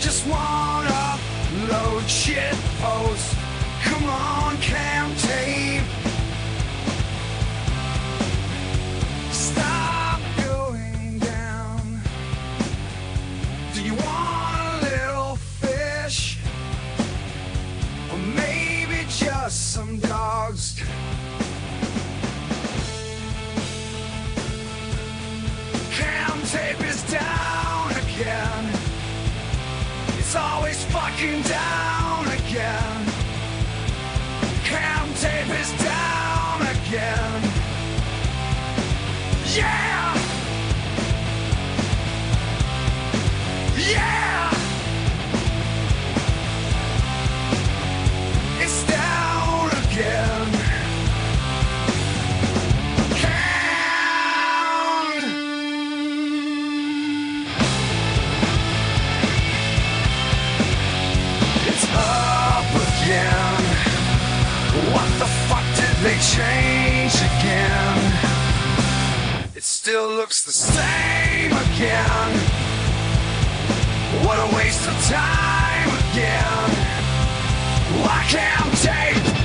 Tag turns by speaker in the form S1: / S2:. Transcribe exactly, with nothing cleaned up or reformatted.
S1: just wanna load shit post. Come on, cam tape. Stop going down. Do you want a little fish? Or maybe just some dogs? Cam tape is down again. It's always fucking down again. Cam tape is down again. Yeah! Yeah! It's down again. Cam! It's up again. What the fuck did they change again? It still looks the same again. What a waste of time again. Why can't tape?